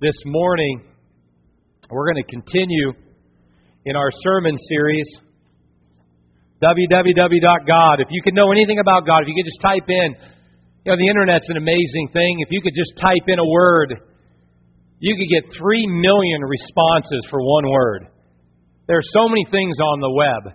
This morning, we're going to continue in our sermon series, www.god. If you could know anything about God, if you could just type in, the Internet's an amazing thing. If you could just type in a word, you could get 3 million responses for one word. There are so many things on the web.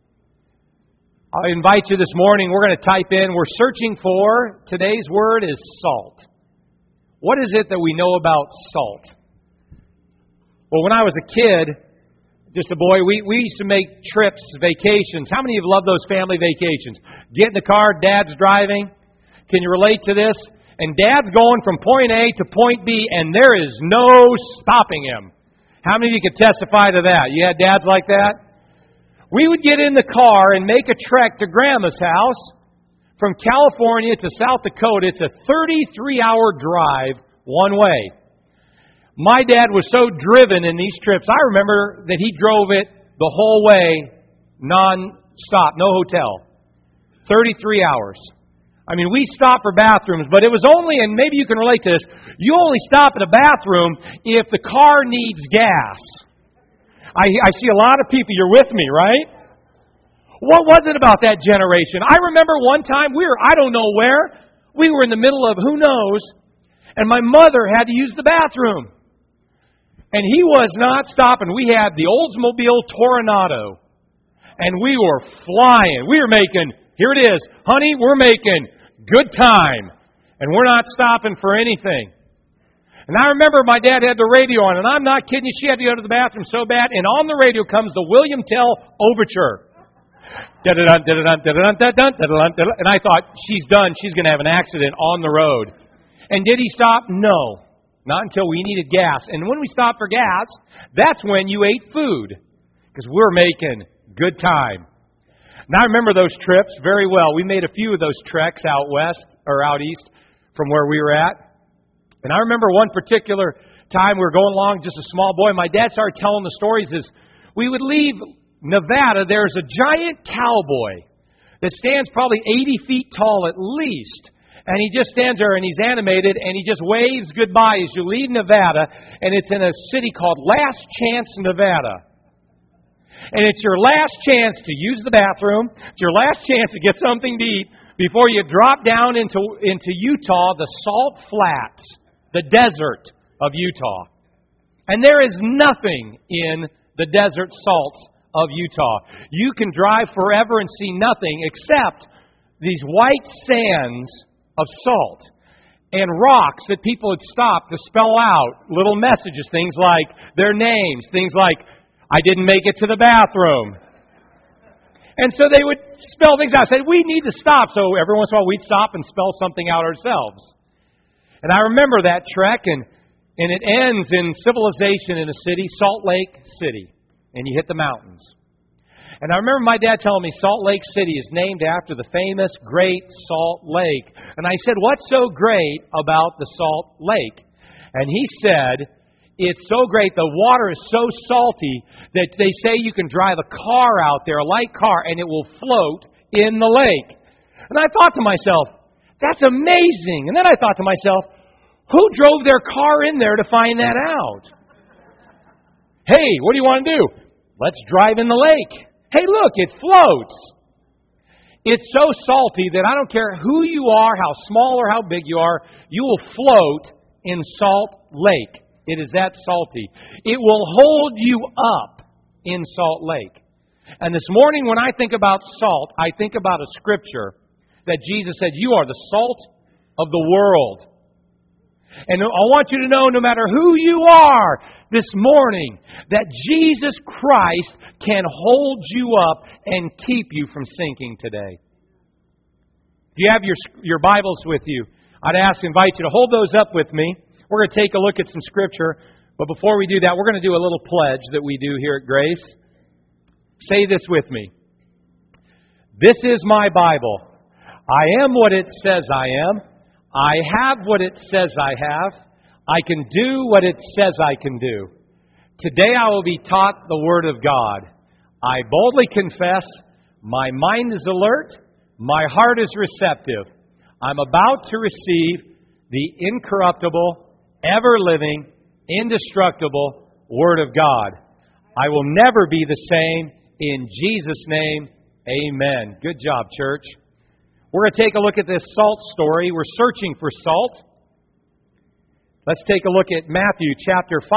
I invite you this morning, we're going to type in, we're searching for, today's word is salt. What is it that we know about salt? Well, when I was a kid, just a boy, we used to make trips, vacations. How many of you love those family vacations? Get in the car, Dad's driving. Can you relate to this? And Dad's going from point A to point B, and there is no stopping him. How many of you could testify to that? You had dads like that? We would get in the car and make a trek to Grandma's house. From California to South Dakota, it's a 33-hour drive one way. My dad was so driven in these trips, I remember that he drove it the whole way, non-stop, no hotel. 33 hours. I mean, we stopped for bathrooms, but it was only, and maybe you can relate to this, you only stop at a bathroom if the car needs gas. I see a lot of people, you're with me, right? What was it about that generation? I remember one time I don't know where, we were in the middle of who knows, and my mother had to use the bathroom. And he was not stopping. We had the Oldsmobile Toronado, and we were flying. We were making, here it is, honey, we're making good time, and we're not stopping for anything. And I remember my dad had the radio on, and I'm not kidding you, she had to go to the bathroom so bad, and on the radio comes the William Tell Overture. And I thought, she's done. She's going to have an accident on the road. And did he stop? No. Not until we needed gas. And when we stopped for gas, that's when you ate food. Because we're making good time. And I remember those trips very well. We made a few of those treks out west or out east from where we were at. And I remember one particular time we were going along, just a small boy. My dad started telling the stories as we would leave Nevada. There's a giant cowboy that stands probably 80 feet tall at least. And he just stands there and he's animated and he just waves goodbye as you leave Nevada. And it's in a city called Last Chance, Nevada. And it's your last chance to use the bathroom. It's your last chance to get something to eat before you drop down into Utah, the Salt Flats, the desert of Utah. And there is nothing in the desert salts of Utah. You can drive forever and see nothing except these white sands of salt and rocks that people would stop to spell out little messages, things like their names, things like, I didn't make it to the bathroom. And so they would spell things out. I said, we need to stop. So every once in a while we'd stop and spell something out ourselves. And I remember that trek, and it ends in civilization in a city, Salt Lake City. And you hit the mountains. And I remember my dad telling me Salt Lake City is named after the famous Great Salt Lake. And I said, what's so great about the Salt Lake? And he said, it's so great, the water is so salty that they say you can drive a car out there, a light car, and it will float in the lake. And I thought to myself, that's amazing. And then I thought to myself, who drove their car in there to find that out? Hey, what do you want to do? Let's drive in the lake. Hey, look, it floats. It's so salty that I don't care who you are, how small or how big you are, you will float in Salt Lake. It is that salty. It will hold you up in Salt Lake. And this morning when I think about salt, I think about a scripture that Jesus said, you are the salt of the world. And I want you to know, no matter who you are this morning, that Jesus Christ can hold you up and keep you from sinking today. If you have your Bibles with you, I'd invite you to hold those up with me. We're going to take a look at some Scripture. But before we do that, we're going to do a little pledge that we do here at Grace. Say this with me. This is my Bible. I am what it says I am. I have what it says I have. I can do what it says I can do. Today I will be taught the Word of God. I boldly confess, my mind is alert, my heart is receptive. I'm about to receive the incorruptible, ever-living, indestructible Word of God. I will never be the same. In Jesus' name, amen. Good job, church. We're going to take a look at this salt story. We're searching for salt. Let's take a look at Matthew chapter 5.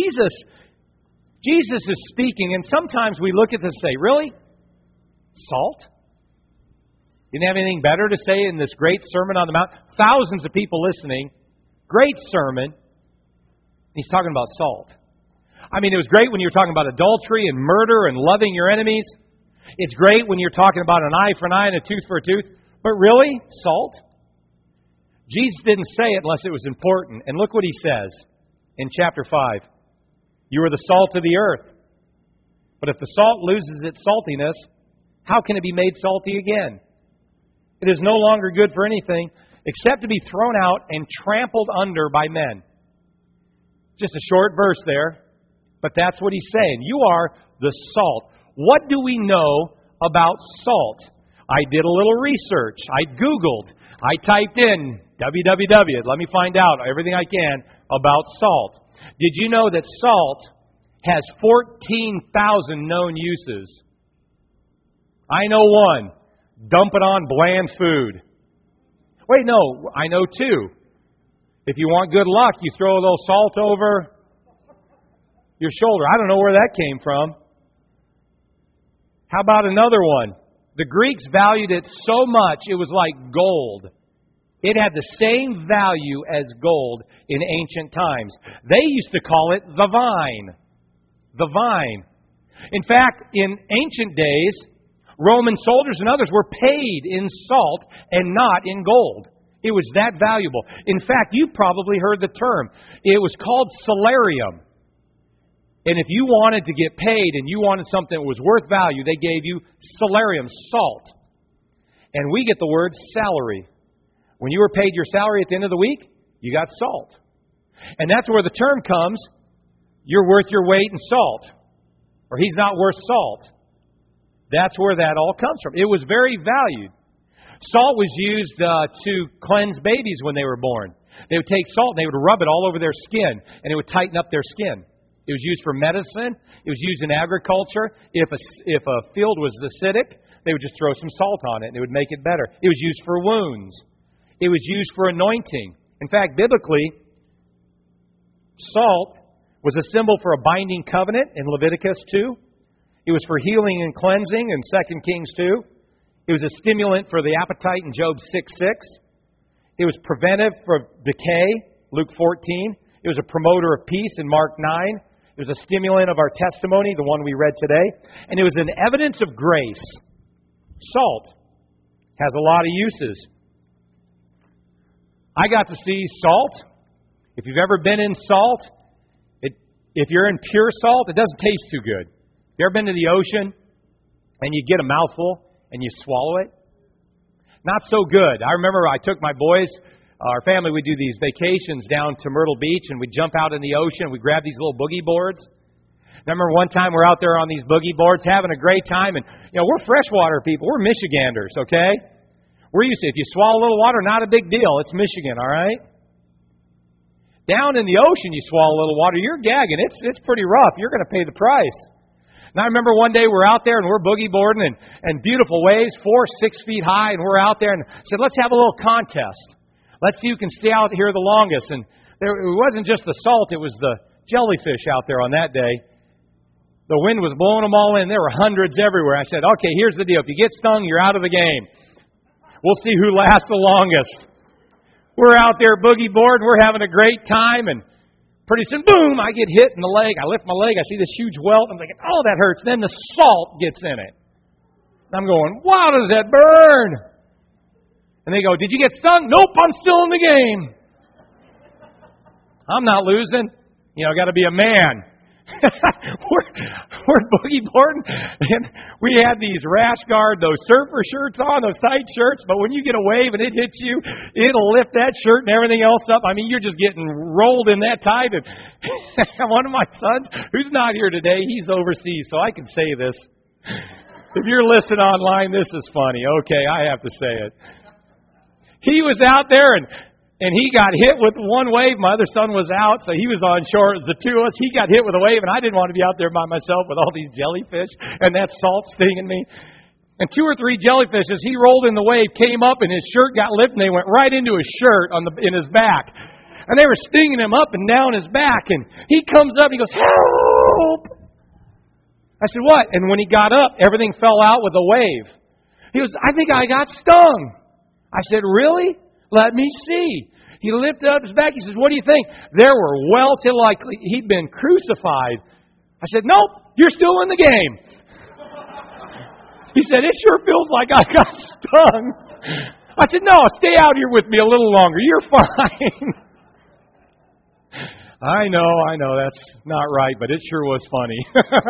Jesus is speaking, and sometimes we look at this and say, really? Salt? You didn't have anything better to say in this great Sermon on the Mount? Thousands of people listening. Great sermon. He's talking about salt. I mean, it was great when you were talking about adultery and murder and loving your enemies. It's great when you're talking about an eye for an eye and a tooth for a tooth. But really? Salt? Jesus didn't say it unless it was important. And look what he says in chapter 5. You are the salt of the earth. But if the salt loses its saltiness, how can it be made salty again? It is no longer good for anything except to be thrown out and trampled under by men. Just a short verse there, but that's what he's saying. You are the salt. What do we know about salt? I did a little research. I Googled. I typed in www. Let me find out everything I can about salt. Did you know that salt has 14,000 known uses? I know one. Dump it on bland food. Wait, no, I know two. If you want good luck, you throw a little salt over your shoulder. I don't know where that came from. How about another one? The Greeks valued it so much, it was like gold. It had the same value as gold in ancient times. They used to call it the vine. The vine. In fact, in ancient days, Roman soldiers and others were paid in salt and not in gold. It was that valuable. In fact, you probably heard the term. It was called salarium. And if you wanted to get paid and you wanted something that was worth value, they gave you salarium, salt. And we get the word salary. When you were paid your salary at the end of the week, you got salt. And that's where the term comes, you're worth your weight in salt. Or he's not worth salt. That's where that all comes from. It was very valued. Salt was used to cleanse babies when they were born. They would take salt and they would rub it all over their skin, and it would tighten up their skin. It was used for medicine. It was used in agriculture. If a field was acidic, they would just throw some salt on it, and it would make it better. It was used for wounds. It was used for anointing. In fact, biblically, salt was a symbol for a binding covenant in Leviticus 2. It was for healing and cleansing in 2 Kings 2. It was a stimulant for the appetite in Job 6:6. It was preventive for decay, Luke 14. It was a promoter of peace in Mark 9. It was a stimulant of our testimony, the one we read today. And it was an evidence of grace. Salt has a lot of uses. I got to see salt. If you've ever been in salt, if you're in pure salt, it doesn't taste too good. You ever been to the ocean and you get a mouthful and you swallow it? Not so good. I remember I took my boys, our family, we'd do these vacations down to Myrtle Beach, and we'd jump out in the ocean. We'd grab these little boogie boards. Remember one time we're out there on these boogie boards having a great time, and we're freshwater people. We're Michiganders, okay? We're used to, if you swallow a little water, not a big deal. It's Michigan, all right? Down in the ocean, you swallow a little water, you're gagging. It's pretty rough. You're going to pay the price. And I remember one day we're out there and we're boogie boarding and beautiful waves, 4-6 feet high, and we're out there and said, let's have a little contest. Let's see who can stay out here the longest. And it wasn't just the salt, it was the jellyfish out there on that day. The wind was blowing them all in. There were hundreds everywhere. I said, okay, here's the deal. If you get stung, you're out of the game. We'll see who lasts the longest. We're out there boogie boarding. We're having a great time. And pretty soon, boom, I get hit in the leg. I lift my leg. I see this huge welt. I'm thinking, oh, that hurts. Then the salt gets in it. And I'm going, wow, does that burn? And they go, did you get stung? Nope, I'm still in the game. I'm not losing. Got to be a man. we're boogie boarding, and we had these rash guard, those surfer shirts on, those tight shirts, but when you get a wave and it hits you, it'll lift that shirt and everything else up. I mean, you're just getting rolled in that tide. And one of my sons, who's not here today, he's overseas, so I can say this. If you're listening online, this is funny. Okay, I have to say it. He was out there, and And he got hit with one wave. My other son was out, so he was on shore. It was the two of us. He got hit with a wave, and I didn't want to be out there by myself with all these jellyfish and that salt stinging me. And 2 or 3 jellyfishes, he rolled in the wave, came up, and his shirt got lifted, and they went right into his shirt in his back. And they were stinging him up and down his back. And he comes up, and he goes, "Help!" I said, "What?" And when he got up, everything fell out with a wave. He goes, "I think I got stung." I said, "Really? Let me see." He lifted up his back. He says, "What do you think?" There were welts like he'd been crucified. I said, "Nope, you're still in the game." He said, "It sure feels like I got stung." I said, "No, stay out here with me a little longer. You're fine." I know, that's not right, but it sure was funny.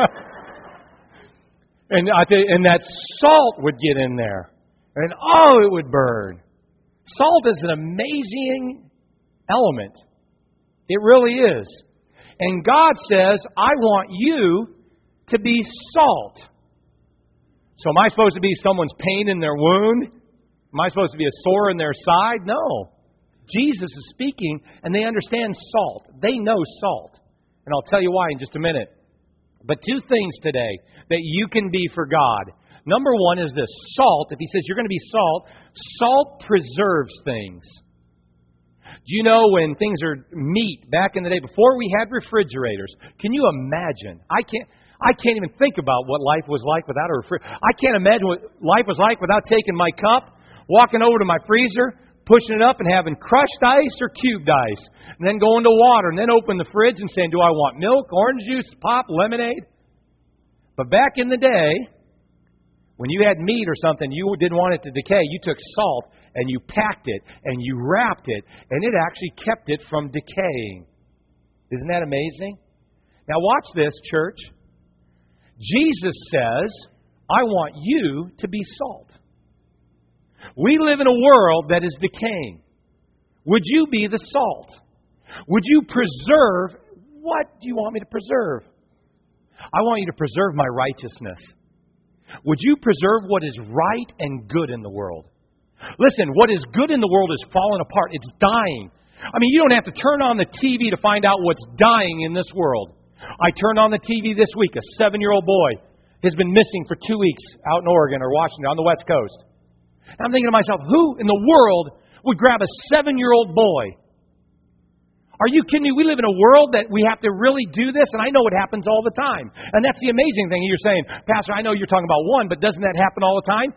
And I tell you, and that salt would get in there, and it would burn. Salt is an amazing element. It really is. And God says, "I want you to be salt." So am I supposed to be someone's pain in their wound? Am I supposed to be a sore in their side? No. Jesus is speaking, and they understand salt. They know salt. And I'll tell you why in just a minute. But 2 things today that you can be for God. Number 1 is this. Salt, if he says you're going to be salt, salt preserves things. Do you know when things are meat back in the day, before we had refrigerators, can you imagine? I can't even think about what life was like without a refrigerator. I can't imagine what life was like without taking my cup, walking over to my freezer, pushing it up and having crushed ice or cubed ice, and then going to water, and then open the fridge and saying, "Do I want milk, orange juice, pop, lemonade?" But back in the day, when you had meat or something, you didn't want it to decay, you took salt and you packed it and you wrapped it, and it actually kept it from decaying. Isn't that amazing? Now watch this, church. Jesus says, "I want you to be salt." We live in a world that is decaying. Would you be the salt? Would you preserve? What do you want me to preserve? I want you to preserve my righteousness. Would you preserve what is right and good in the world? Listen, what is good in the world is falling apart. It's dying. I mean, you don't have to turn on the TV to find out what's dying in this world. I turned on the TV this week. A 7-year-old boy has been missing for 2 weeks out in Oregon or Washington on the West Coast. And I'm thinking to myself, who in the world would grab a 7-year-old boy? Are you kidding me? We live in a world that we have to really do this, and I know it happens all the time. And that's the amazing thing. You're saying, "Pastor, I know you're talking about one, but doesn't that happen all the time?"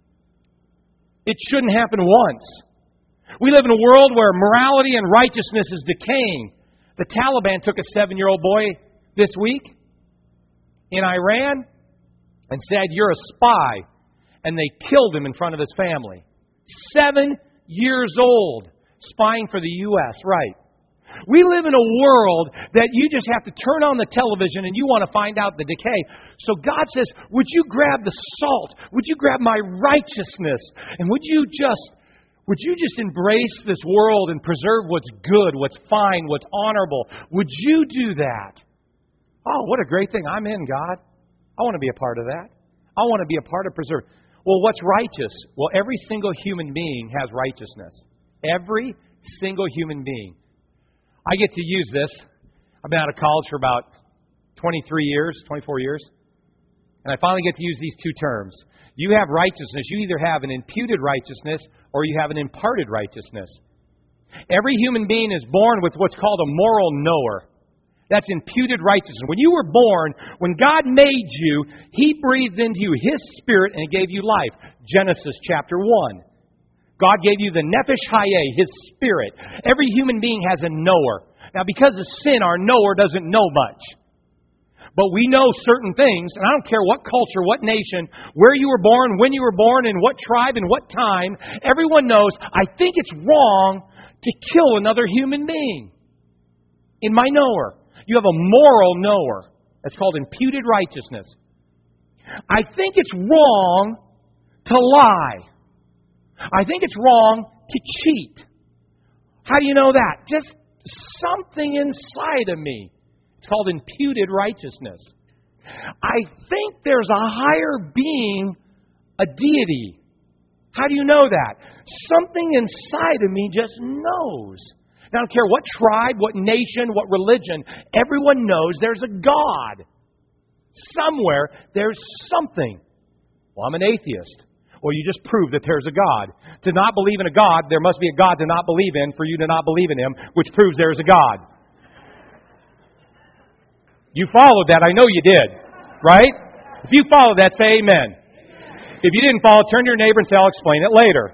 It shouldn't happen once. We live in a world where morality and righteousness is decaying. The Taliban took a 7-year-old boy this week in Iran and said, "You're a spy." And they killed him in front of his family. 7 years old, spying for the U.S., right? We live in a world that you just have to turn on the television and you want to find out the decay. So God says, would you grab the salt? Would you grab my righteousness? And would you just embrace this world and preserve what's good, what's fine, what's honorable? Would you do that? Oh, what a great thing. I'm in, God. I want to be a part of that. I want to be a part of preserving. Well, what's righteous? Well, every single human being has righteousness. Every single human being. I get to use this. I've been out of college for about 24 years, and I finally get to use these 2 terms. You have righteousness. You either have an imputed righteousness or you have an imparted righteousness. Every human being is born with what's called a moral knower. That's imputed righteousness. When you were born, when God made you, He breathed into you His Spirit and He gave you life. Genesis chapter 1. God gave you the Nefesh Hayeh, His Spirit. Every human being has a knower. Now, because of sin, our knower doesn't know much. But we know certain things, and I don't care what culture, what nation, where you were born, when you were born, in what tribe, in what time, everyone knows, I think it's wrong to kill another human being. In my knower. You have a moral knower. That's called imputed righteousness. I think it's wrong to lie. I think it's wrong to cheat. How do you know that? Just something inside of me. It's called imputed righteousness. I think there's a higher being, a deity. How do you know that? Something inside of me just knows. I don't care what tribe, what nation, what religion. Everyone knows there's a God. Somewhere there's something. Well, I'm an atheist. Well, you just proved that there's a God. To not believe in a God, there must be a God to not believe in for you to not believe in Him, which proves there's a God. You followed that. I know you did. Right? If you followed that, say amen. If you didn't follow, turn to your neighbor and say, I'll explain it later.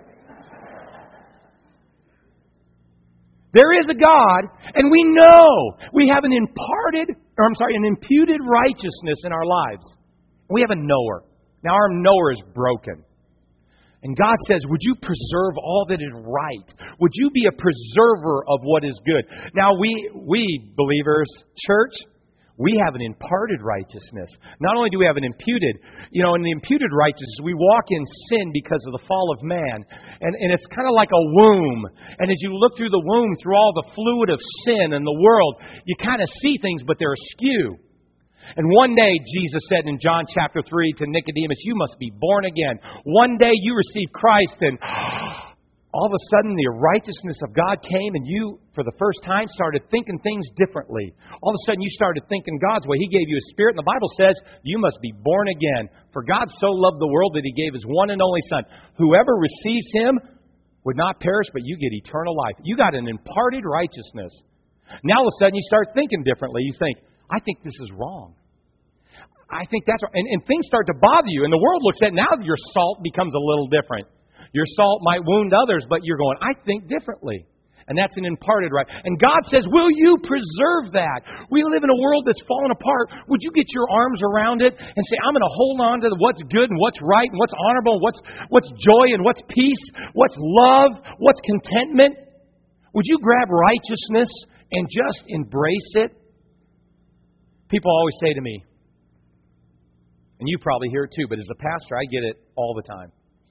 There is a God, and we know we have an imputed righteousness in our lives. We have a knower. Now our knower is broken. And God says, would you preserve all that is right? Would you be a preserver of what is good? Now we believers, church, we have an imparted righteousness. Not only do we have an imputed, in the imputed righteousness, we walk in sin because of the fall of man. And it's kind of like a womb. And as you look through the womb, through all the fluid of sin and the world, you kind of see things, but they're askew. And one day, Jesus said in John chapter 3 to Nicodemus, you must be born again. One day you receive Christ, and all of a sudden the righteousness of God came, and you, for the first time, started thinking things differently. All of a sudden you started thinking God's way. He gave you a spirit, and the Bible says you must be born again. For God so loved the world that He gave His one and only Son. Whoever receives Him would not perish, but you get eternal life. You got an imparted righteousness. Now all of a sudden you start thinking differently. You think, I think this is wrong. I think that's right. And things start to bother you. And the world looks at it, now your salt becomes a little different. Your salt might wound others, but you're going, I think differently. And that's an imparted right. And God says, will you preserve that? We live in a world that's fallen apart. Would you get your arms around it and say, I'm going to hold on to what's good and what's right and what's honorable and what's joy and what's peace, what's love, what's contentment? Would you grab righteousness and just embrace it? People always say to me, and you probably hear it too, but as a pastor, I get it all the time.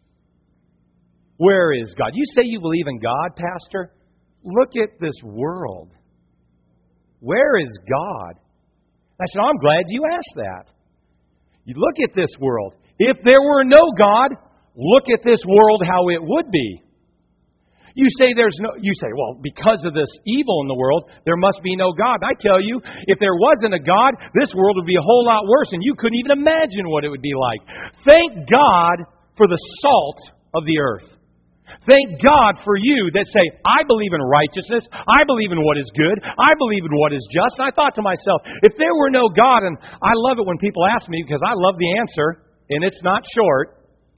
Where is God? You say you believe in God, Pastor? Look at this world. Where is God? I said, I'm glad you asked that. You look at this world. If there were no God, look at this world how it would be. You say, well, because of this evil in the world, there must be no God. I tell you, if there wasn't a God, this world would be a whole lot worse, and you couldn't even imagine what it would be like. Thank God for the salt of the earth. Thank God for you that say, I believe in righteousness. I believe in what is good. I believe in what is just. And I thought to myself, if there were no God, and I love it when people ask me because I love the answer, and it's not short.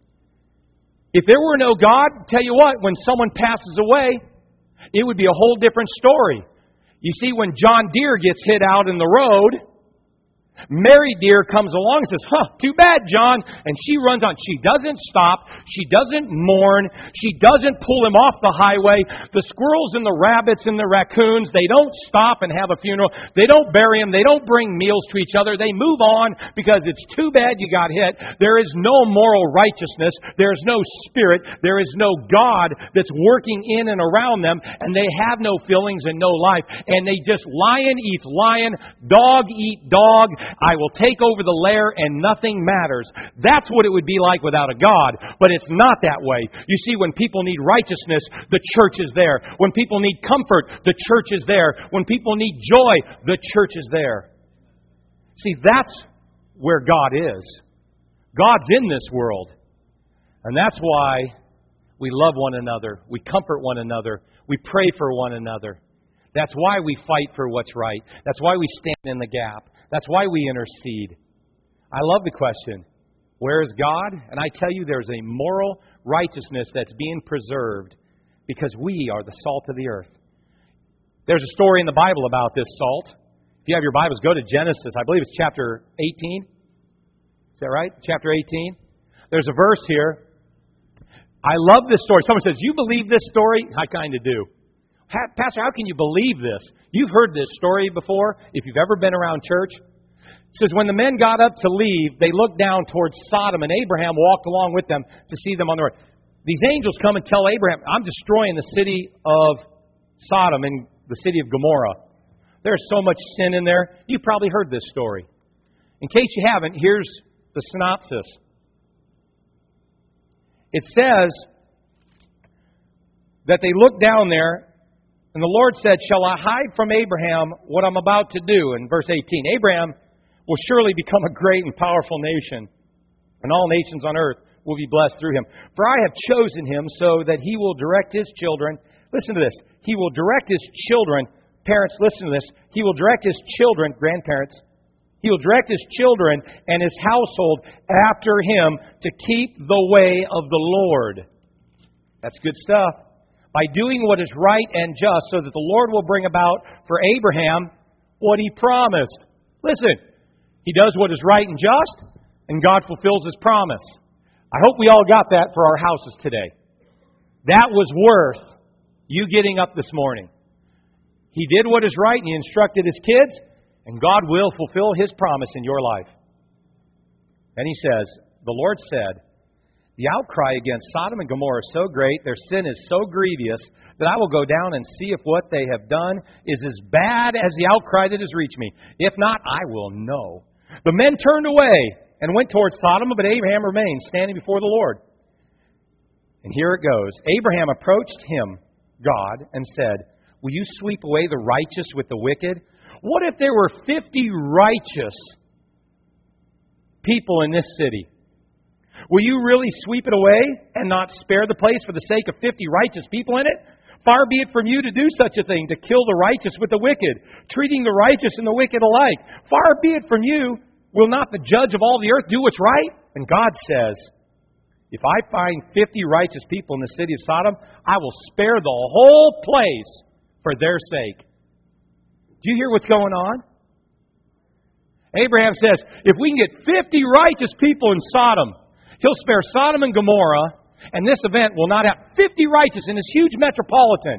If there were no God, tell you what, when someone passes away, it would be a whole different story. You see, when John Deere gets hit out in the road, Mary Deere comes along and says, too bad, John. And she runs on. She doesn't stop. She doesn't mourn. She doesn't pull him off the highway. The squirrels and the rabbits and the raccoons, they don't stop and have a funeral. They don't bury him. They don't bring meals to each other. They move on because it's too bad you got hit. There is no moral righteousness. There is no spirit. There is no God that's working in and around them. And they have no feelings and no life. And they just lion eats lion, dog eat dog. I will take over the lair and nothing matters. That's what it would be like without a God. But it's not that way. You see, when people need righteousness, the church is there. When people need comfort, the church is there. When people need joy, the church is there. See, that's where God is. God's in this world. And that's why we love one another. We comfort one another. We pray for one another. That's why we fight for what's right. That's why we stand in the gap. That's why we intercede. I love the question, where is God? And I tell you, there's a moral righteousness that's being preserved because we are the salt of the earth. There's a story in the Bible about this salt. If you have your Bibles, go to Genesis. I believe it's chapter 18. Is that right? Chapter 18. There's a verse here. I love this story. Someone says, you believe this story? I kind of do. Pastor, how can you believe this? You've heard this story before, if you've ever been around church. It says, when the men got up to leave, they looked down towards Sodom, and Abraham walked along with them to see them on the road. These angels come and tell Abraham, I'm destroying the city of Sodom and the city of Gomorrah. There's so much sin in there. You've probably heard this story. In case you haven't, here's the synopsis. It says that they looked down there, and the Lord said, "Shall I hide from Abraham what I'm about to do?" In verse 18, Abraham will surely become a great and powerful nation, and all nations on earth will be blessed through him. For I have chosen him so that he will direct his children. Listen to this. He will direct his children. Parents, listen to this. He will direct his children, grandparents. He will direct his children and his household after him to keep the way of the Lord. That's good stuff. By doing what is right and just, so that the Lord will bring about for Abraham what he promised. Listen, he does what is right and just, and God fulfills his promise. I hope we all got that for our houses today. That was worth you getting up this morning. He did what is right, and he instructed his kids, and God will fulfill his promise in your life. Then he says, the Lord said, "The outcry against Sodom and Gomorrah is so great, their sin is so grievous, that I will go down and see if what they have done is as bad as the outcry that has reached me. If not, I will know." The men turned away and went towards Sodom, but Abraham remained standing before the Lord. And here it goes. Abraham approached him, God, and said, "Will you sweep away the righteous with the wicked? What if there were 50 righteous people in this city? Will you really sweep it away and not spare the place for the sake of 50 righteous people in it? Far be it from you to do such a thing, to kill the righteous with the wicked, treating the righteous and the wicked alike. Far be it from you. Will not the judge of all the earth do what's right?" And God says, "If I find 50 righteous people in the city of Sodom, I will spare the whole place for their sake." Do you hear what's going on? Abraham says, if we can get 50 righteous people in Sodom, he'll spare Sodom and Gomorrah, and this event will not have 50 righteous in this huge metropolitan.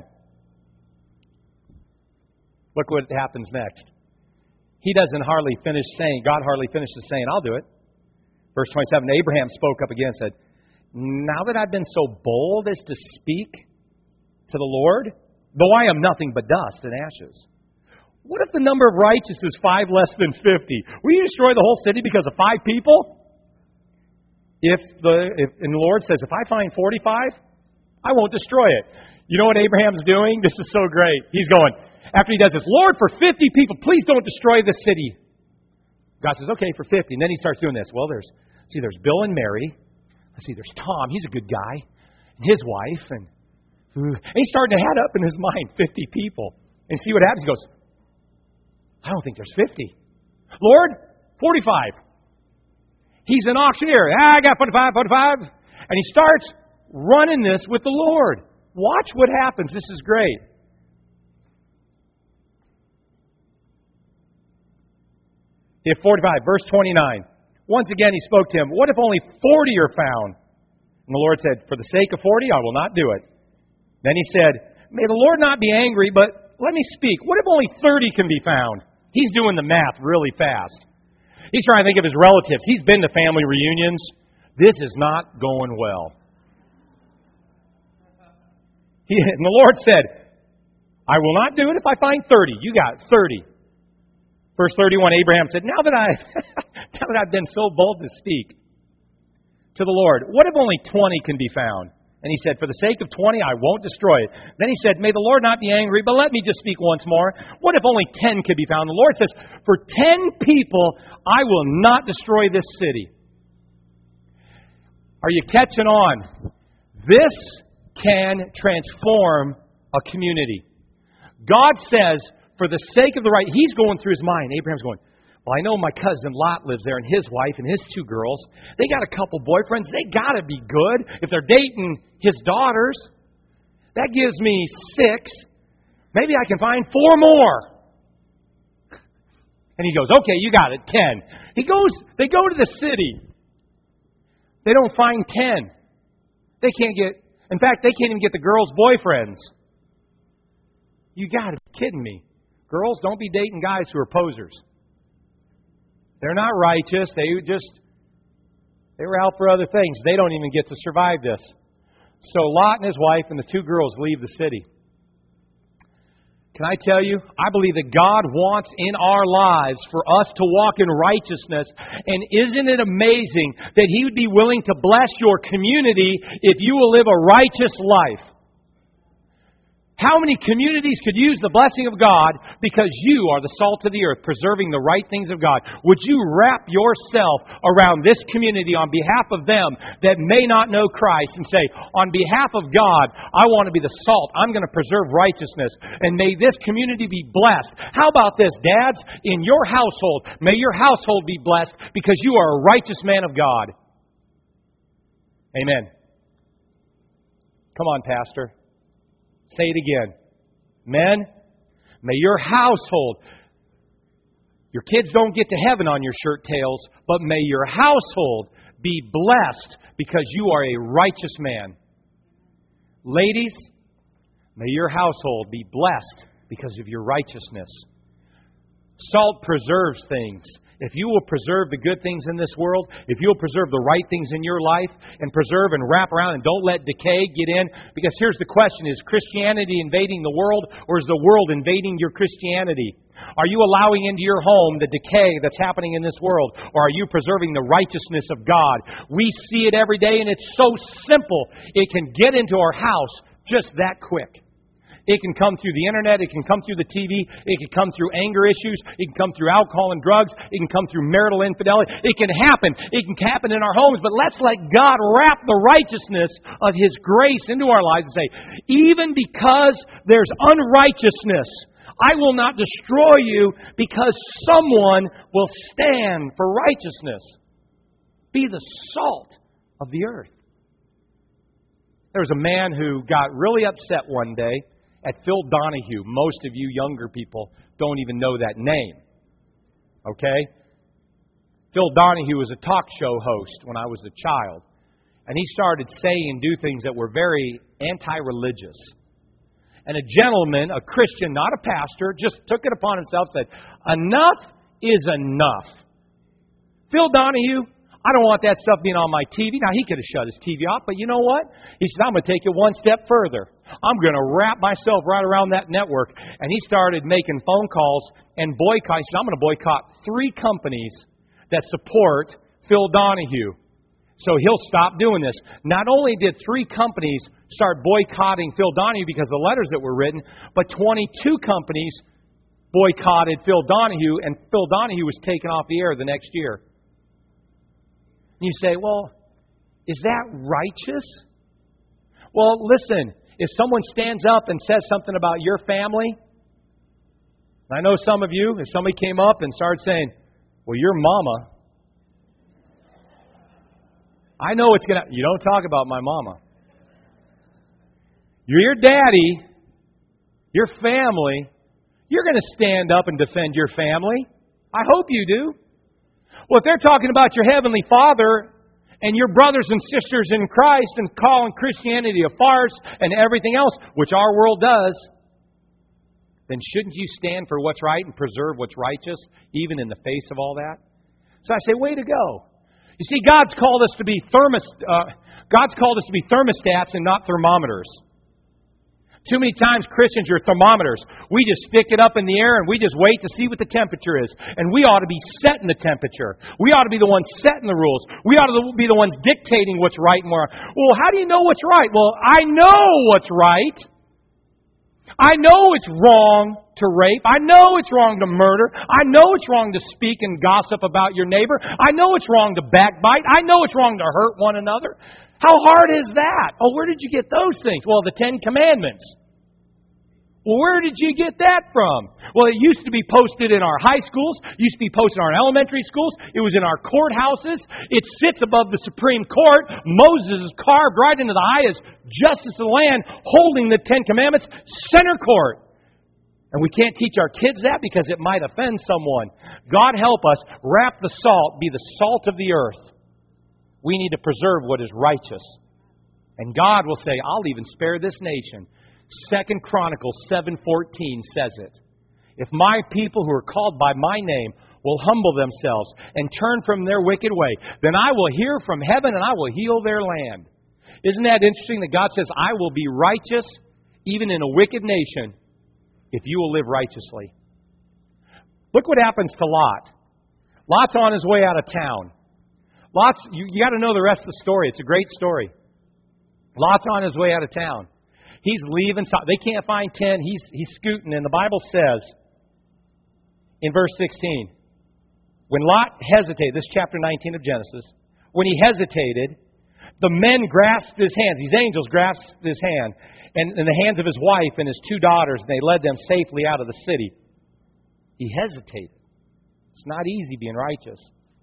Look what happens next. God hardly finishes saying, "I'll do it." Verse 27, Abraham spoke up again and said, "Now that I've been so bold as to speak to the Lord, though I am nothing but dust and ashes, what if the number of righteous is 5 less than 50? Will you destroy the whole city because of 5 people? And the Lord says, if I find 45, I won't destroy it." You know what Abraham's doing? This is so great. He's going, after he does this, "Lord, for 50 people, please don't destroy the city." God says, "Okay, for 50. And then he starts doing this. Well, there's Bill and Mary. There's Tom. He's a good guy. And his wife. And he's starting to add up in his mind 50 people. And see what happens? He goes, "I don't think there's 50. Lord, 45. He's an auctioneer. I got 45. And he starts running this with the Lord. Watch what happens. This is great. If 45, verse 29. Once again he spoke to him, "What if only 40 are found?" And the Lord said, "For the sake of 40, I will not do it." Then he said, "May the Lord not be angry, but let me speak. What if only 30 can be found?" He's doing the math really fast. He's trying to think of his relatives. He's been to family reunions. This is not going well. And the Lord said, "I will not do it if I find 30. You got 30. Verse 31, Abraham said, now that I've been so bold to speak to the Lord, what if only 20 can be found? And he said, for the sake of 20, I won't destroy it. Then he said, may the Lord not be angry, but let me just speak once more. What if only 10 can be found? The Lord says, for 10 people, I will not destroy this city. Are you catching on? This can transform a community. God says, for the sake of the right, he's going through his mind. Abraham's going, well, I know my cousin Lot lives there and his wife and his 2 girls. They got a couple boyfriends. They got to be good if they're dating his daughters. That gives me 6. Maybe I can find 4 more. And he goes, okay, you got it, 10. They go to the city. They don't find 10. They can't even get the girls' boyfriends. You got to be kidding me. Girls, don't be dating guys who are posers. They're not righteous. They were out for other things. They don't even get to survive this. So Lot and his wife and the 2 girls leave the city. Can I tell you, I believe that God wants in our lives for us to walk in righteousness. And isn't it amazing that He would be willing to bless your community if you will live a righteous life? How many communities could use the blessing of God because you are the salt of the earth, preserving the right things of God? Would you wrap yourself around this community on behalf of them that may not know Christ and say, on behalf of God, I want to be the salt. I'm going to preserve righteousness. And may this community be blessed. How about this, dads? In your household, may your household be blessed because you are a righteous man of God. Amen. Come on, Pastor. Say it again. Men, may your household, your kids don't get to heaven on your shirt tails, but may your household be blessed because you are a righteous man. Ladies, may your household be blessed because of your righteousness. Salt preserves things. If you will preserve the good things in this world, if you will preserve the right things in your life, and preserve and wrap around and don't let decay get in, because here's the question, is Christianity invading the world, or is the world invading your Christianity? Are you allowing into your home the decay that's happening in this world, or are you preserving the righteousness of God? We see it every day, and it's so simple. It can get into our house just that quick. It can come through the internet. It can come through the TV. It can come through anger issues. It can come through alcohol and drugs. It can come through marital infidelity. It can happen. It can happen in our homes. But let's let God wrap the righteousness of His grace into our lives and say, even because there's unrighteousness, I will not destroy you because someone will stand for righteousness. Be the salt of the earth. There was a man who got really upset one day at Phil Donahue. Most of you younger people don't even know that name. Okay? Phil Donahue was a talk show host when I was a child. And he started saying and do things that were very anti-religious. And a gentleman, a Christian, not a pastor, just took it upon himself and said, enough is enough. Phil Donahue, I don't want that stuff being on my TV. Now, he could have shut his TV off, but you know what? He said, I'm going to take it one step further. I'm going to wrap myself right around that network. And he started making phone calls and boycott. He said, I'm going to boycott 3 companies that support Phil Donahue. So he'll stop doing this. Not only did 3 companies start boycotting Phil Donahue because of the letters that were written, but 22 companies boycotted Phil Donahue, and Phil Donahue was taken off the air the next year. And you say, well, is that righteous? Well, listen, if someone stands up and says something about your family, I know some of you, if somebody came up and started saying, well, your mama, I know it's going to, you don't talk about my mama. Your daddy, your family, you're going to stand up and defend your family. I hope you do. Well, if they're talking about your Heavenly Father and your brothers and sisters in Christ and calling Christianity a farce and everything else, which our world does, then shouldn't you stand for what's right and preserve what's righteous, even in the face of all that? So I say, way to go. You see, God's called us to be thermostats and not thermometers. Too many times Christians are thermometers. We just stick it up in the air and we just wait to see what the temperature is. And we ought to be setting the temperature. We ought to be the ones setting the rules. We ought to be the ones dictating what's right and wrong. Well, how do you know what's right? Well, I know what's right. I know it's wrong to rape. I know it's wrong to murder. I know it's wrong to speak and gossip about your neighbor. I know it's wrong to backbite. I know it's wrong to hurt one another. How hard is that? Oh, where did you get those things? Well, the 10 Commandments. Well, where did you get that from? Well, it used to be posted in our high schools. It used to be posted in our elementary schools. It was in our courthouses. It sits above the Supreme Court. Moses is carved right into the highest justice of the land, holding the 10 Commandments, center court. And we can't teach our kids that because it might offend someone. God help us wrap the salt, be the salt of the earth. We need to preserve what is righteous. And God will say, I'll even spare this nation. 2 Chronicles 7:14 says it. If my people who are called by my name will humble themselves and turn from their wicked way, then I will hear from heaven and I will heal their land. Isn't that interesting that God says, I will be righteous even in a wicked nation if you will live righteously? Look what happens to Lot. Lot's on his way out of town. You got to know the rest of the story. It's a great story. Lot's on his way out of town. He's leaving. They can't find 10. He's scooting. And the Bible says in verse 16, when Lot hesitated, this is chapter 19 of Genesis, when he hesitated, the men grasped his hands. These angels grasped his hand and in the hands of his wife and his 2 daughters, and they led them safely out of the city. He hesitated. It's not easy being righteous.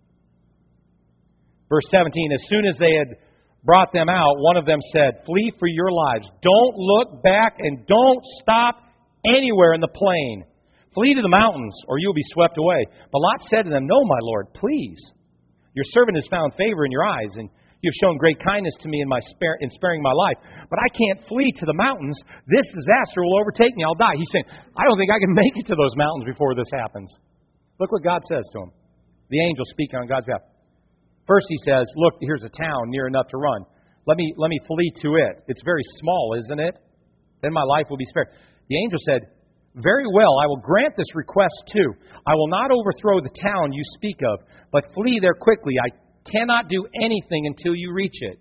Verse 17, as soon as they had brought them out, one of them said, flee for your lives. Don't look back and don't stop anywhere in the plain. Flee to the mountains, or you will be swept away. But Lot said to them, no, my Lord, please. Your servant has found favor in your eyes, and you have shown great kindness to me in sparing my life. But I can't flee to the mountains. This disaster will overtake me. I'll die. He's saying, I don't think I can make it to those mountains before this happens. Look what God says to him. The angel speaking on God's behalf. First he says, look, here's a town near enough to run. Let me flee to it. It's very small, isn't it? Then my life will be spared. The angel said, very well, I will grant this request too. I will not overthrow the town you speak of, but flee there quickly. I cannot do anything until you reach it.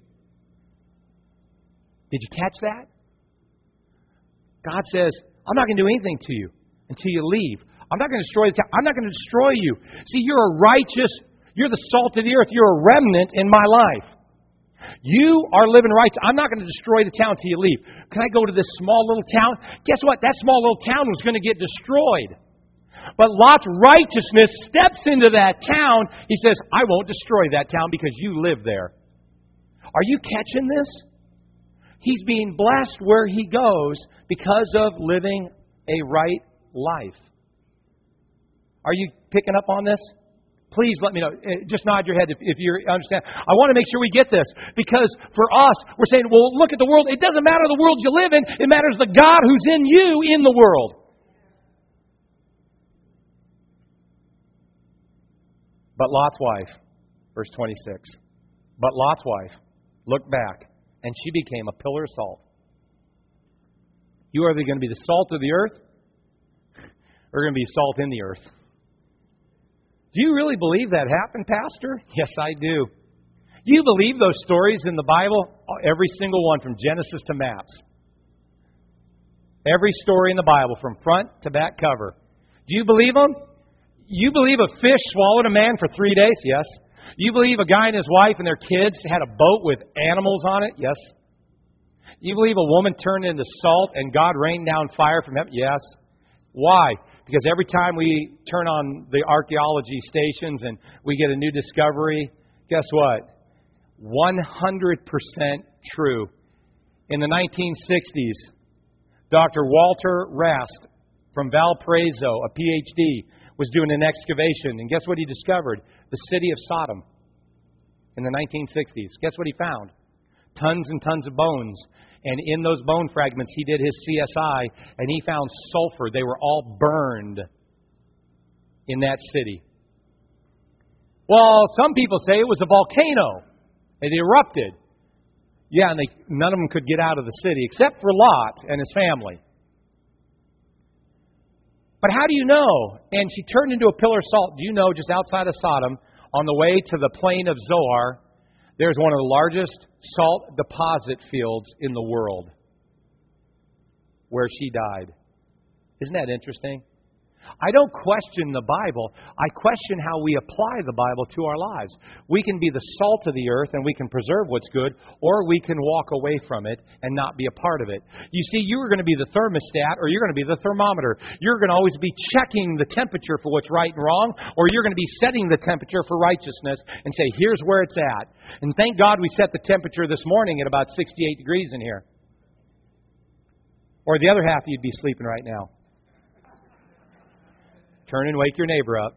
Did you catch that? God says, I'm not going to do anything to you until you leave. I'm not going to destroy the town. I'm not going to destroy you. See, you're the salt of the earth. You're a remnant in my life. You are living right. I'm not going to destroy the town until you leave. Can I go to this small little town? Guess what? That small little town was going to get destroyed. But Lot's righteousness steps into that town. He says, I won't destroy that town because you live there. Are you catching this? He's being blessed where he goes because of living a right life. Are you picking up on this? Please let me know. Just nod your head if you understand. I want to make sure we get this. Because for us, we're saying, well, look at the world. It doesn't matter the world you live in. It matters the God who's in you in the world. But Lot's wife, verse 26. But Lot's wife looked back, and she became a pillar of salt. You are either going to be the salt of the earth, or going to be salt in the earth. Do you really believe that happened, Pastor? Yes, I do. Do you believe those stories in the Bible? Every single one from Genesis to maps. Every story in the Bible from front to back cover. Do you believe them? You believe a fish swallowed a man for 3 days? Yes. You believe a guy and his wife and their kids had a boat with animals on it? Yes. You believe a woman turned into salt and God rained down fire from heaven? Yes. Why? Because every time we turn on the archaeology stations and we get a new discovery, guess what? 100% true. In the 1960s, Dr. Walter Rast from Valparaiso, a PhD, was doing an excavation. And guess what he discovered? The city of Sodom in the 1960s. Guess what he found? Tons and tons of bones. And in those bone fragments, he did his CSI, and he found sulfur. They were all burned in that city. Well, some people say it was a volcano. It erupted. Yeah, and none of them could get out of the city, except for Lot and his family. But how do you know? And she turned into a pillar of salt. Do you know, just outside of Sodom, on the way to the plain of Zoar, there's one of the largest salt deposit fields in the world where she died. Isn't that interesting? I don't question the Bible. I question how we apply the Bible to our lives. We can be the salt of the earth and we can preserve what's good, or we can walk away from it and not be a part of it. You see, you are going to be the thermostat or you're going to be the thermometer. You're going to always be checking the temperature for what's right and wrong, or you're going to be setting the temperature for righteousness and say, here's where it's at. And thank God we set the temperature this morning at about 68 degrees in here. Or the other half, you'd be sleeping right now. Turn and wake your neighbor up.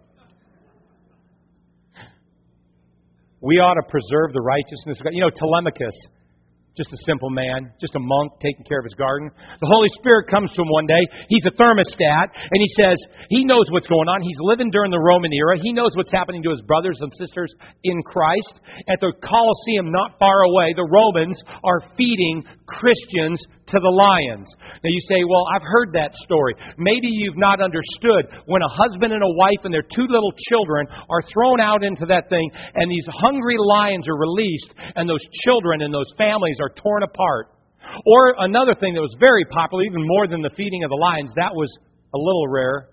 We ought to preserve the righteousness of God. You know, Telemachus, just a simple man, just a monk taking care of his garden. The Holy Spirit comes to him one day. He's a thermostat, and he says he knows what's going on. He's living during the Roman era. He knows what's happening to his brothers and sisters in Christ. At the Colosseum not far away, the Romans are feeding Christians to the lions. Now you say, well, I've heard that story. Maybe you've not understood. When a husband and a wife and their 2 little children are thrown out into that thing, and these hungry lions are released, and those children and those families are torn apart. Or another thing that was very popular, even more than the feeding of the lions, that was a little rare.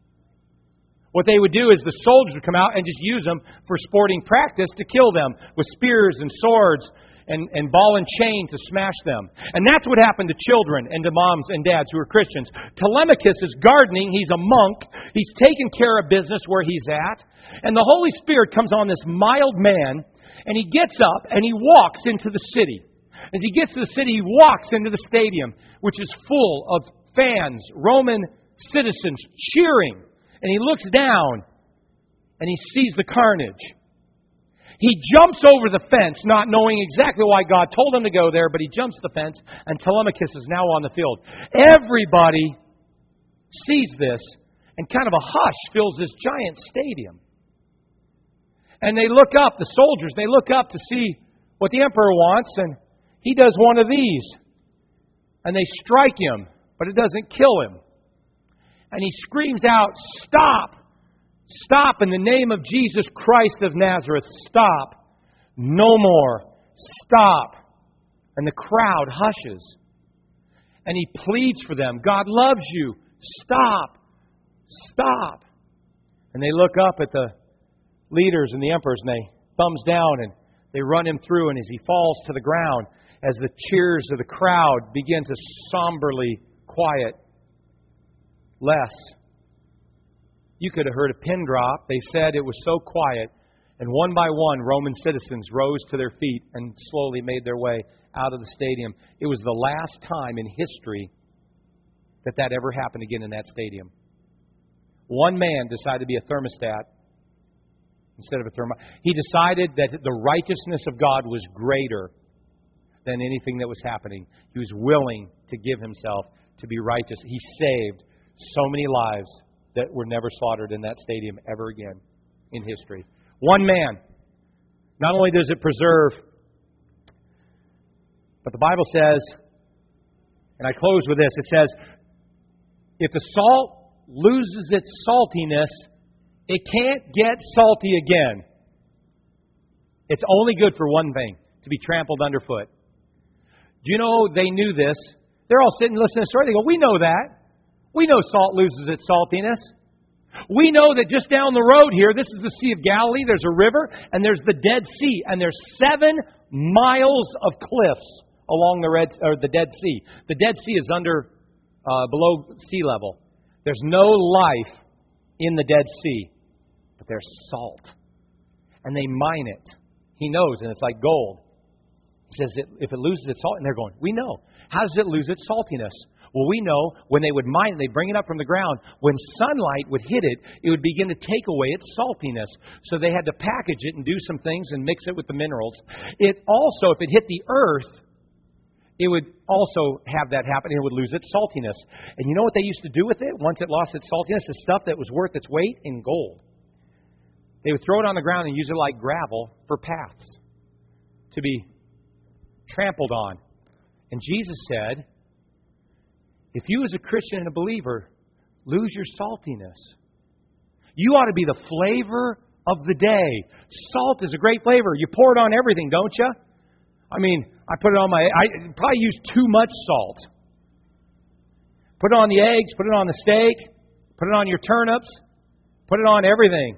What they would do is the soldiers would come out and just use them for sporting practice to kill them with spears and swords and ball and chain to smash them. And that's what happened to children and to moms and dads who are Christians. Telemachus is gardening. He's a monk. He's taking care of business where he's at. And the Holy Spirit comes on this mild man, and he gets up and he walks into the city. As he gets to the city, he walks into the stadium, which is full of fans, Roman citizens cheering. And he looks down and he sees the carnage. He jumps over the fence, not knowing exactly why God told him to go there, but he jumps the fence, and Telemachus is now on the field. Everybody sees this, and kind of a hush fills this giant stadium. And they look up, the soldiers, they look up to see what the emperor wants, and he does one of these. And they strike him, but it doesn't kill him. And he screams out, "Stop! Stop in the name of Jesus Christ of Nazareth. Stop. No more. Stop." And the crowd hushes. And he pleads for them. God loves you. Stop. Stop. And they look up at the leaders and the emperors, and they thumbs down, and they run him through. And as he falls to the ground, as the cheers of the crowd begin to somberly quiet less, you could have heard a pin drop. They said it was so quiet. And one by one, Roman citizens rose to their feet and slowly made their way out of the stadium. It was the last time in history that that ever happened again in that stadium. One man decided to be a thermostat instead of a thermostat. He decided that the righteousness of God was greater than anything that was happening. He was willing to give himself to be righteous. He saved so many lives that were never slaughtered in that stadium ever again in history. One man. Not only does it preserve, but the Bible says, and I close with this, it says, if the salt loses its saltiness, it can't get salty again. It's only good for one thing, to be trampled underfoot. Do you know they knew this? They're all sitting listening to the story. They go, we know that. We know salt loses its saltiness. We know that just down the road here, this is the Sea of Galilee, there's a river, and there's the Dead Sea, and there's 7 miles of cliffs along the Dead Sea. The Dead Sea is below sea level. There's no life in the Dead Sea, but there's salt. And they mine it. He knows, and it's like gold. He says, if it loses its salt, and they're going, we know. How does it lose its saltiness? Well, we know when they would mine it, they'd bring it up from the ground. When sunlight would hit it, it would begin to take away its saltiness. So they had to package it and do some things and mix it with the minerals. It also, if it hit the earth, it would also have that happen. It would lose its saltiness. And you know what they used to do with it once it lost its saltiness? The stuff that was worth its weight in gold. They would throw it on the ground and use it like gravel for paths to be trampled on. And Jesus said, if you as a Christian and a believer lose your saltiness, you ought to be the flavor of the day. Salt is a great flavor. You pour it on everything, don't you? I mean, I probably use too much salt. Put it on the eggs, put it on the steak, put it on your turnips, put it on everything.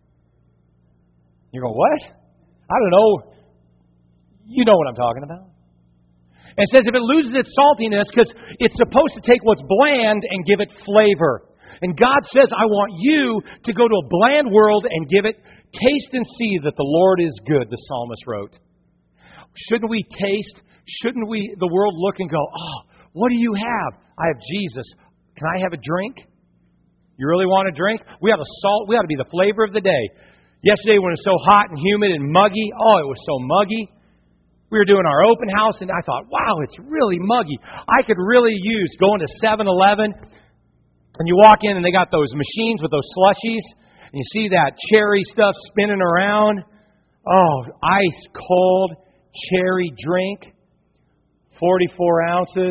You go, what? I don't know. You know what I'm talking about. And it says if it loses its saltiness, because it's supposed to take what's bland and give it flavor. And God says, I want you to go to a bland world and give it, taste and see that the Lord is good, the psalmist wrote. Shouldn't we taste? Shouldn't the world look and go, oh, what do you have? I have Jesus. Can I have a drink? You really want a drink? We have a salt. We ought to be the flavor of the day. Yesterday when it was so hot and humid and muggy, oh, it was so muggy. We were doing our open house, and I thought, wow, it's really muggy. I could really use going to 7-Eleven, and you walk in, and they got those machines with those slushies, and you see that cherry stuff spinning around. Oh, ice cold cherry drink, 44 ounces.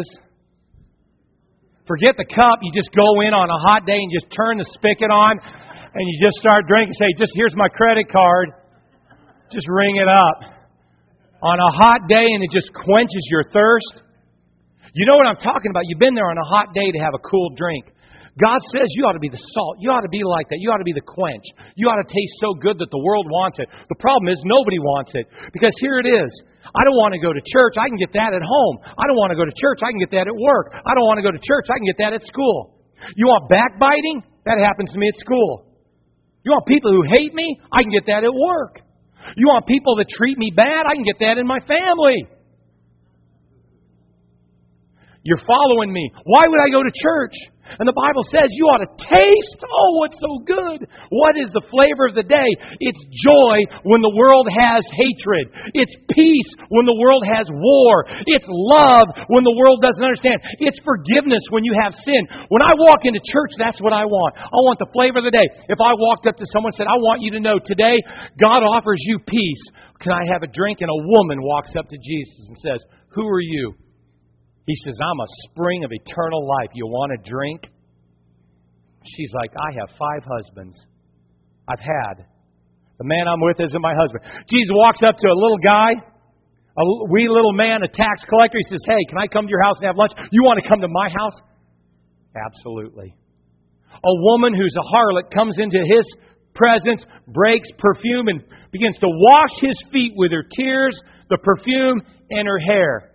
Forget the cup. You just go in on a hot day and just turn the spigot on, and you just start drinking. Say, just here's my credit card. Just ring it up. On a hot day, and it just quenches your thirst. You know what I'm talking about? You've been there on a hot day to have a cool drink. God says you ought to be the salt. You ought to be like that. You ought to be the quench. You ought to taste so good that the world wants it. The problem is nobody wants it. Because here it is. I don't want to go to church. I can get that at home. I don't want to go to church. I can get that at work. I don't want to go to church. I can get that at school. You want backbiting? That happens to me at school. You want people who hate me? I can get that at work. You want people that treat me bad? I can get that in my family. You're following me. Why would I go to church? And the Bible says you ought to taste. Oh, what's so good? What is the flavor of the day? It's joy when the world has hatred. It's peace when the world has war. It's love when the world doesn't understand. It's forgiveness when you have sin. When I walk into church, that's what I want. I want the flavor of the day. If I walked up to someone and said, I want you to know today, God offers you peace. Can I have a drink? And a woman walks up to Jesus and says, who are you? He says, I'm a spring of eternal life. You want a drink? She's like, I have 5 husbands. I've had. The man I'm with isn't my husband. Jesus walks up to a little guy, a wee little man, a tax collector. He says, hey, can I come to your house and have lunch? You want to come to my house? Absolutely. A woman who's a harlot comes into his presence, breaks perfume, and begins to wash his feet with her tears, the perfume, and her hair.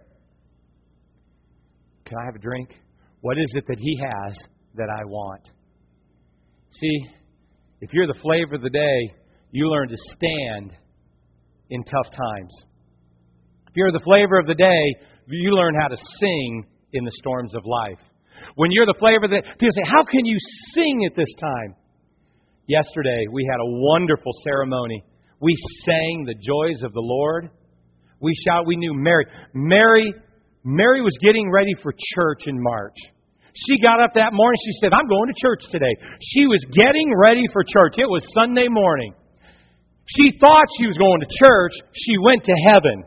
Can I have a drink? What is it that he has that I want? See, if you're the flavor of the day, you learn to stand in tough times. If you're the flavor of the day, you learn how to sing in the storms of life. When you're the flavor of the day, people say, how can you sing at this time? Yesterday, we had a wonderful ceremony. We sang the joys of the Lord. We shouted, we knew Mary was getting ready for church in March. She got up that morning. She said, I'm going to church today. She was getting ready for church. It was Sunday morning. She thought she was going to church. She went to heaven.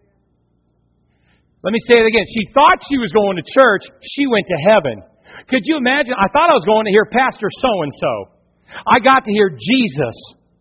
Let me say it again. She thought she was going to church. She went to heaven. Could you imagine? I thought I was going to hear Pastor so-and-so. I got to hear Jesus.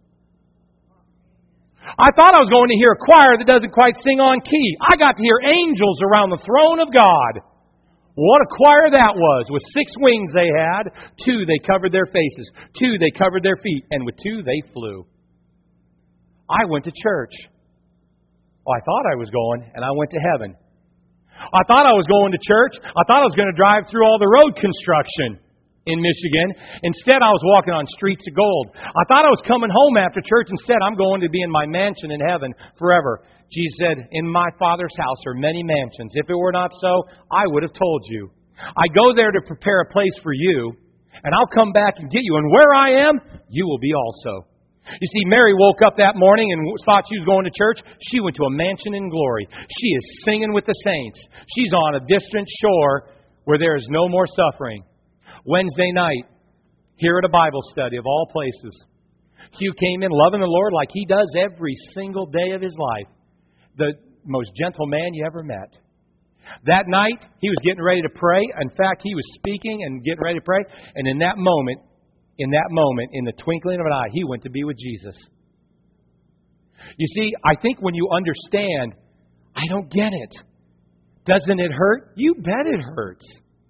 I thought I was going to hear a choir that doesn't quite sing on key. I got to hear angels around the throne of God. What a choir that was. With 6 wings they had. 2 they covered their faces. 2 they covered their feet. And with 2 they flew. I went to church. Oh, I thought I was going, and I went to heaven. I thought I was going to church. I thought I was going to drive through all the road construction in Michigan. Instead, I was walking on streets of gold. I thought I was coming home after church. Instead, I'm going to be in my mansion in heaven forever. Jesus said, in my Father's house are many mansions. If it were not so, I would have told you. I go there to prepare a place for you, and I'll come back and get you. And where I am, you will be also. You see, Mary woke up that morning and thought she was going to church. She went to a mansion in glory. She is singing with the saints. She's on a distant shore where there is no more suffering. Wednesday night, here at a Bible study of all places, Hugh came in loving the Lord like he does every single day of his life. The most gentle man you ever met. That night, he was getting ready to pray. In fact, he was speaking and getting ready to pray. And in that moment, in the twinkling of an eye, he went to be with Jesus. You see, I think when you understand, I don't get it. Doesn't it hurt? You bet it hurts.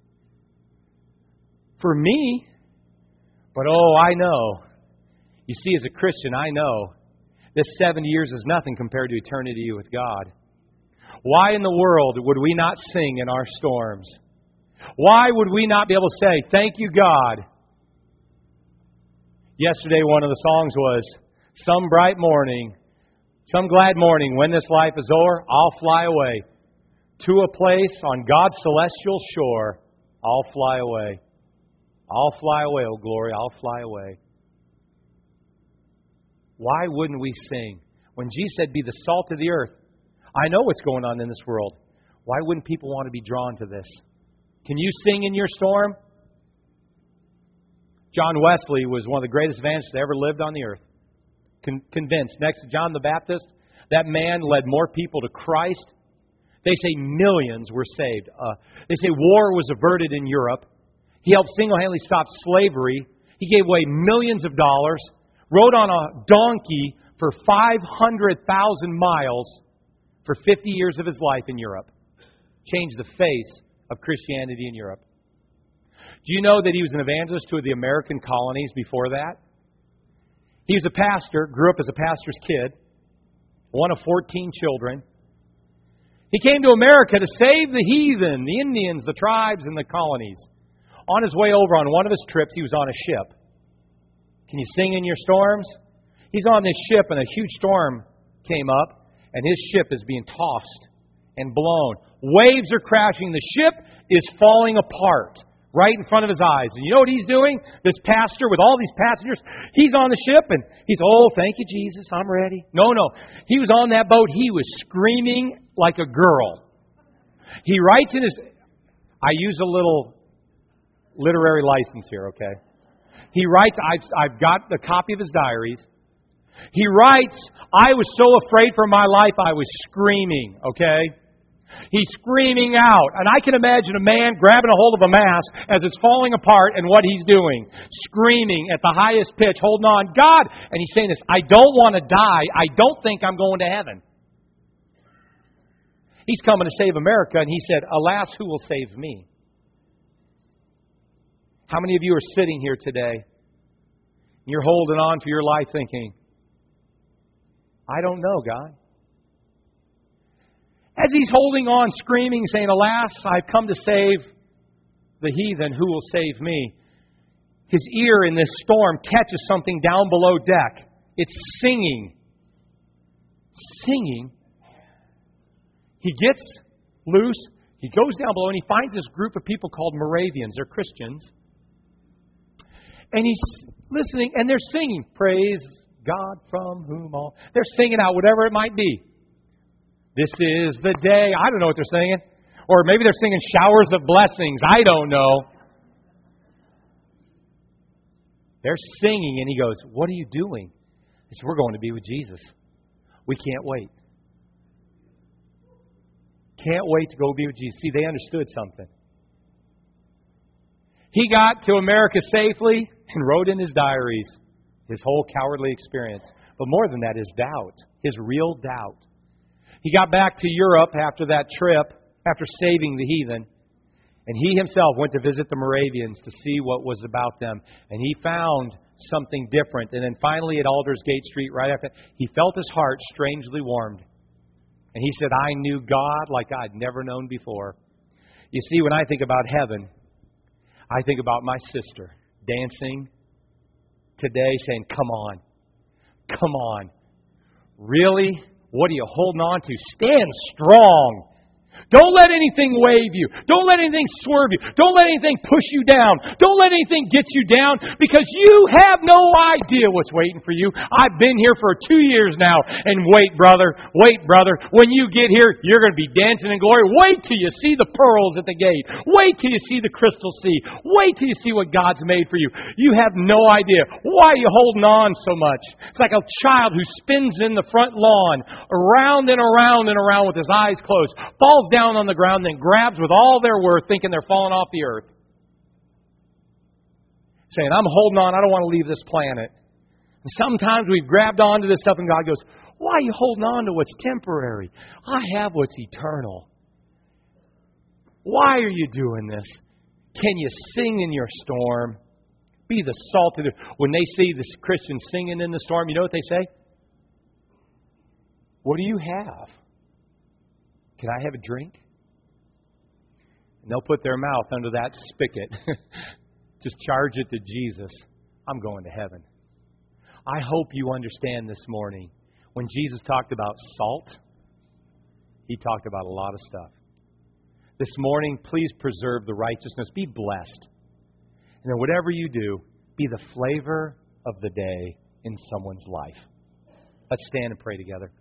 For me, but I know. You see, as a Christian, I know this 70 years is nothing compared to eternity with God. Why in the world would we not sing in our storms? Why would we not be able to say, thank you, God? Yesterday, one of the songs was, some bright morning, some glad morning, when this life is o'er, I'll fly away to a place on God's celestial shore. I'll fly away. I'll fly away, oh glory, I'll fly away. Why wouldn't we sing? When Jesus said, be the salt of the earth, I know what's going on in this world. Why wouldn't people want to be drawn to this? Can you sing in your storm? John Wesley was one of the greatest evangelists that ever lived on the earth. Convinced, next to John the Baptist, that man led more people to Christ. They say millions were saved. They say war was averted in Europe. He helped single-handedly stop slavery. He gave away millions of dollars, rode on a donkey for 500,000 miles for 50 years of his life in Europe. Changed the face of Christianity in Europe. Do you know that he was an evangelist to the American colonies before that? He was a pastor, grew up as a pastor's kid, one of 14 children. He came to America to save the heathen, the Indians, the tribes, and the colonies. On his way over on one of his trips, he was on a ship. Can you sing in your storms? He's on this ship, and a huge storm came up, and his ship is being tossed and blown. Waves are crashing. The ship is falling apart right in front of his eyes. And you know what he's doing? This pastor with all these passengers, he's on the ship, and he's, oh, thank you, Jesus, I'm ready. No. He was on that boat. He was screaming like a girl. He writes in his... I use a little literary license here, okay? He writes, I've got the copy of his diaries. He writes, I was so afraid for my life, I was screaming, okay? He's screaming out. And I can imagine a man grabbing a hold of a mast as it's falling apart and what he's doing. Screaming at the highest pitch, holding on. God! And he's saying this, I don't want to die. I don't think I'm going to heaven. He's coming to save America, and he said, alas, who will save me? How many of you are sitting here today, and you're holding on to your life thinking, I don't know, God. As he's holding on, screaming, saying, alas, I've come to save the heathen, who will save me? His ear in this storm catches something down below deck. It's singing. Singing. He gets loose. He goes down below and he finds this group of people called Moravians. They're Christians. And he's listening and they're singing, praise God from whom all... They're singing out whatever it might be. This is the day. I don't know what they're singing. Or maybe they're singing showers of blessings. I don't know. They're singing and he goes, what are you doing? He said, we're going to be with Jesus. We can't wait. Can't wait to go be with Jesus. See, they understood something. He got to America safely and wrote in his diaries his whole cowardly experience. But more than that, his doubt, his real doubt. He got back to Europe after that trip, after saving the heathen, and he himself went to visit the Moravians to see what was about them. And he found something different. And then finally at Aldersgate Street, right after, he felt his heart strangely warmed. And he said, I knew God like I'd never known before. You see, when I think about heaven, I think about my sister dancing today saying, come on. Come on. Really? What are you holding on to? Stand strong. Don't let anything wave you. Don't let anything swerve you. Don't let anything push you down. Don't let anything get you down because you have no idea what's waiting for you. I've been here for 2 years now. And wait, brother. When you get here, you're going to be dancing in glory. Wait till you see the pearls at the gate. Wait till you see the crystal sea. Wait till you see what God's made for you. You have no idea. Why are you holding on so much? It's like a child who spins in the front lawn around and around and around with his eyes closed, falls down on the ground, then grabs with all their worth, thinking they're falling off the earth. Saying, I'm holding on, I don't want to leave this planet. And sometimes we've grabbed onto this stuff and God goes, why are you holding on to what's temporary? I have what's eternal. Why are you doing this? Can you sing in your storm? Be the salt of the... When they see the Christians singing in the storm, you know what they say? What do you have? Can I have a drink? And they'll put their mouth under that spigot. Just charge it to Jesus. I'm going to heaven. I hope you understand this morning. When Jesus talked about salt, He talked about a lot of stuff. This morning, please preserve the righteousness. Be blessed. And then whatever you do, be the flavor of the day in someone's life. Let's stand and pray together.